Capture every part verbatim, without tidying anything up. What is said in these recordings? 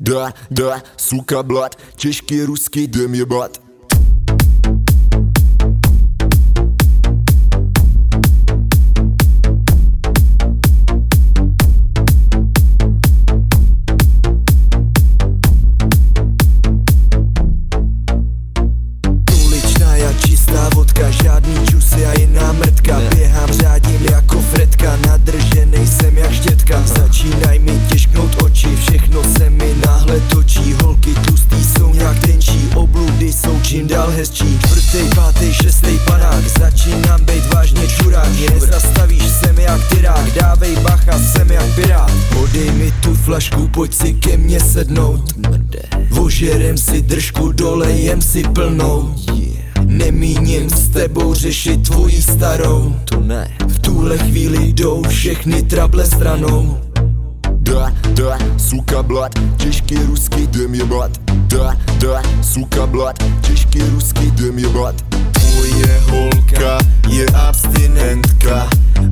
Да, да, сука, блат, těžký ruský dym jebat. Čistá vodka, žádný čusy a jiná mrtka. Běhám, řádím jako Fredka, nadrženej jsem jak štětka. Začínají mi těžknout oči, všechno se mi náhle točí. Holky tlustý jsou nějak tenčí, obludy jsou čím dál hezčí. Čtvrtej, pátej, šestej panák, začínám bejt vážně čurák. Nezastavíš se mi jak tyrák, dávej bacha, jsem jak pirát. Podej mi tu flašku, pojď si ke mně sednout. Vožerem si držku, dolejem si plnou. Nemíním s tebou řešit tvojí starou. To ne. V tuhle chvíli jdou všechny trable stranou. Da, da, suka, blad, těžký ruský dym jebat. Da, da, suka, blad, těžký ruský dym jebat. Moje holka je abstinentka,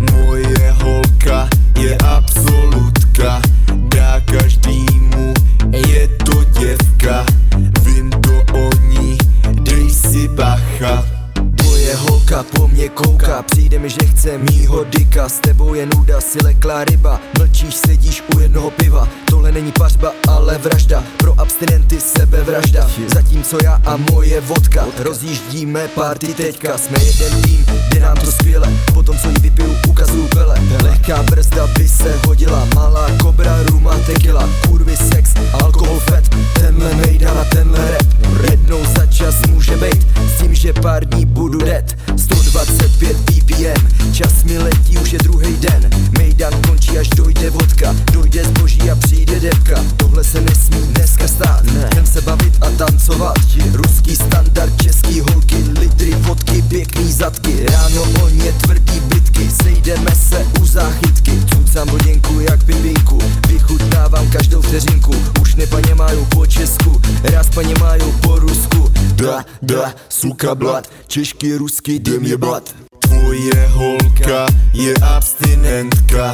moje holka je absolutka. Dá každému, je to děvka, vím to o ní, dej si bacha. Moje holka po mně kouká, přijde mi, že chce mýho dika. S tebou je nuda, si leklá ryba, mlčíš, sedíš u jednoho piva. Tohle není pařba, ale vražda, pro abstinenty sebevražda. Zatímco já a moje vodka rozjíždíme party teďka. Jsme jeden tým, jde nám to skvěle, potom co jí vypiju, ukazuju pele. Lehká brzda by se hodila, malá kobra, ruma, tequila. Kurvy, sex, alkohol, fet, tenhle mejdan a tenhle rap. Jednou za čas může bejt, s tím, že pár dní budu dead. sto dvacet pět B P M, čas mi letí, už je druhý den. Mejdan končí, až dojde vodka, dojde zboží a přijde debka. Tohle se nesmí dneska stát, jen se bavit a tancovat. Ruský standard, český holky, litry vodky, pěkný zadky. Ráno o ně tvrdý bitky, sejdeme se u záchytky. Cucám hodinku jak pipinku, vychutnávám každou vteřinku. Už nepaněmáju po česku, raz paněmáju po rusku. Da, da, suka, blad, těžký ruský dym jebat. Tvoje holka je abstinentka,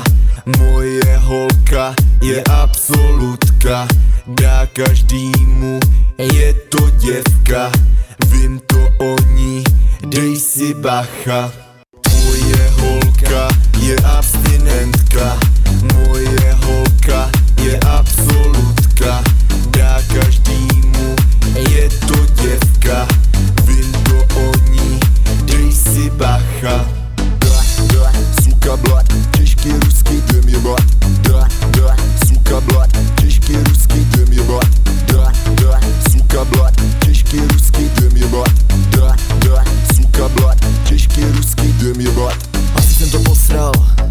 moje holka je absolutka. Dá každému, je to děvka, vím to o ní, dej si bacha. Tvoje holka je abstinentka, moje holka je absolutka. Dá každému, je to děvka, vím to o ní, dej si bacha. Da, da, suka, blad, těžký ruský dym jebat. Da, da, suka, blad, těžký ruský dym jebat. Da, da, suka, blad, těžký ruský dym jebat. Da, da, suka, blad, těžký ruský dym jebat. Asi jsem to posral,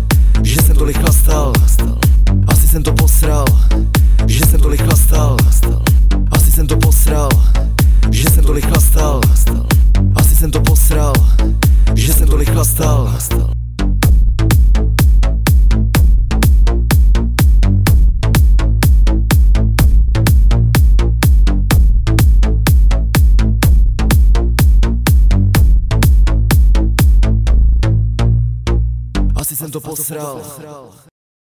že jsem tolik chlastal. Asi jsem to posral, že jsem tolik chlastal. Asi jsem to posral, že jsem tolik chlastal. Asi jsem to posral, že jsem tolik chlastal. Asi jsem to posral.